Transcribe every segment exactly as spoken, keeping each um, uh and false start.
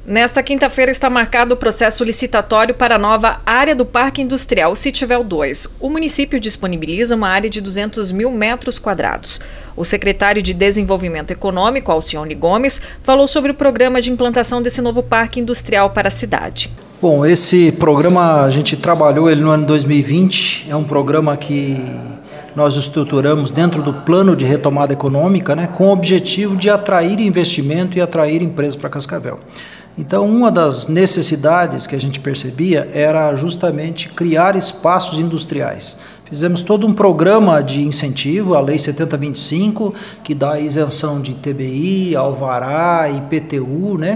Nesta quinta-feira está marcado o processo licitatório para a nova área do Parque Industrial Citivel dois. O município disponibiliza uma área de duzentos mil metros quadrados. O secretário de Desenvolvimento Econômico, Alcione Gomes, falou sobre o programa de implantação desse novo parque industrial para a cidade. Bom, esse programa a gente trabalhou ele no ano dois mil e vinte, é um programa que nós estruturamos dentro do plano de retomada econômica, né, com o objetivo de atrair investimento e atrair empresas para Cascavel. Então, uma das necessidades que a gente percebia era justamente criar espaços industriais. Fizemos todo um programa de incentivo, a Lei setenta vinte e cinco, que dá isenção de T B I, Alvará, I P T U, né?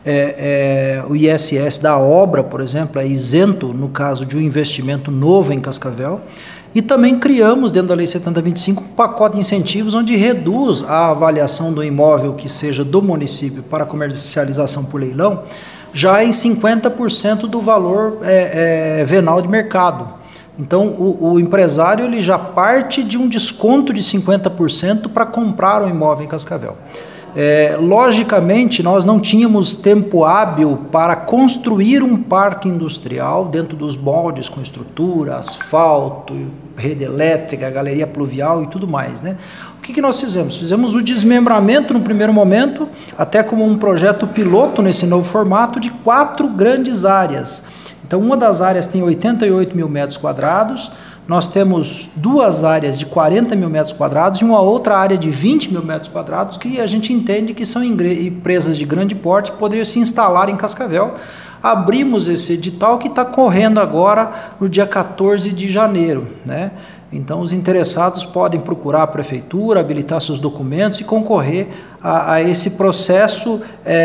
É, é, o I S S da obra, por exemplo, é isento no caso de um investimento novo em Cascavel. E também criamos, dentro da Lei setenta vinte e cinco, um pacote de incentivos onde reduz a avaliação do imóvel que seja do município para comercialização por leilão, já em cinquenta por cento do valor é, é, venal de mercado. Então, o, o empresário ele já parte de um desconto de cinquenta por cento para comprar um imóvel em Cascavel. É, logicamente, nós não tínhamos tempo hábil para construir um parque industrial dentro dos moldes com estrutura, asfalto, rede elétrica, galeria pluvial e tudo mais, né? O que, que nós fizemos? Fizemos o desmembramento no primeiro momento, até como um projeto piloto nesse novo formato, de quatro grandes áreas. Então, uma das áreas tem oitenta e oito mil metros quadrados, nós temos duas áreas de quarenta mil metros quadrados e uma outra área de vinte mil metros quadrados que a gente entende que são empresas de grande porte que poderiam se instalar em Cascavel. Abrimos esse edital que está correndo agora no dia quatorze de janeiro, né? Então, os interessados podem procurar a prefeitura, habilitar seus documentos e concorrer a, a esse processo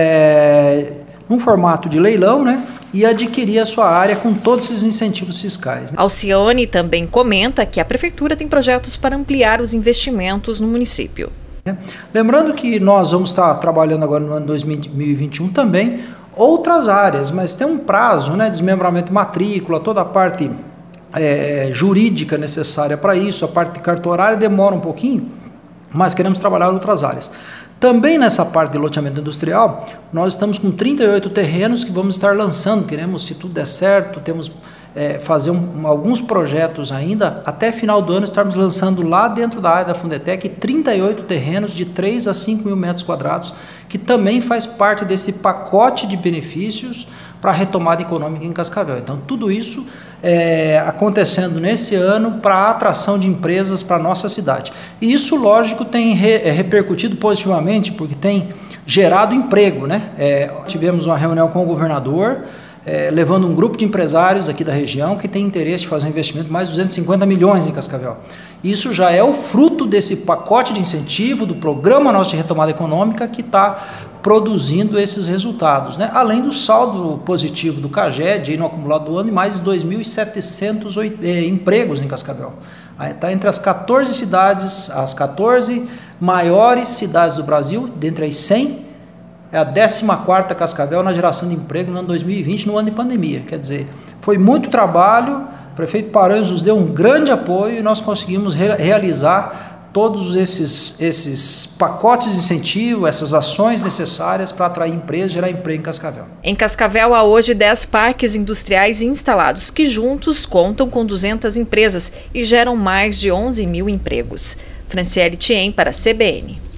é, num formato de leilão, né? E adquirir a sua área com todos esses incentivos fiscais. Alcione também comenta que a Prefeitura tem projetos para ampliar os investimentos no município. Lembrando que nós vamos estar trabalhando agora no ano dois mil e vinte e um também outras áreas, mas tem um prazo, né, desmembramento de matrícula, toda a parte é, jurídica necessária para isso, a parte cartorária demora um pouquinho, mas queremos trabalhar outras áreas. Também nessa parte de loteamento industrial, nós estamos com trinta e oito terrenos que vamos estar lançando. Queremos, se tudo der certo, temos é, fazer um, alguns projetos ainda. Até final do ano estarmos lançando lá dentro da área da Fundetec trinta e oito terrenos de três a cinco mil metros quadrados, que também faz parte desse pacote de benefícios para a retomada econômica em Cascavel. Então, tudo isso é, acontecendo nesse ano para a atração de empresas para a nossa cidade. E isso, lógico, tem re, é, repercutido positivamente, porque tem gerado emprego, né? É, tivemos uma reunião com o governador, é, levando um grupo de empresários aqui da região que tem interesse de fazer um investimento de mais de duzentos e cinquenta milhões em Cascavel. Isso já é o fruto desse pacote de incentivo, do Programa Nosso de Retomada Econômica, que está produzindo esses resultados, né? Além do saldo positivo do CAGED aí no acumulado do ano e mais de dois mil e setecentos eh, empregos em Cascavel. Está entre as quatorze cidades, as quatorze maiores cidades do Brasil, dentre as cem, é a décima quarta Cascavel na geração de emprego no ano dois mil e vinte, no ano de pandemia. Quer dizer, foi muito trabalho, o prefeito Paranhos nos deu um grande apoio e nós conseguimos re- realizar todos esses, esses pacotes de incentivo, essas ações necessárias para atrair empresas e gerar emprego em Cascavel. Em Cascavel há hoje dez parques industriais instalados, que juntos contam com duzentas empresas e geram mais de onze mil empregos. Franciele Thiem para a C B N.